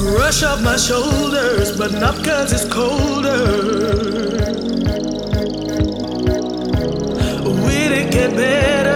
Rush off my shoulders, but not 'cause it's colder. Will it get better?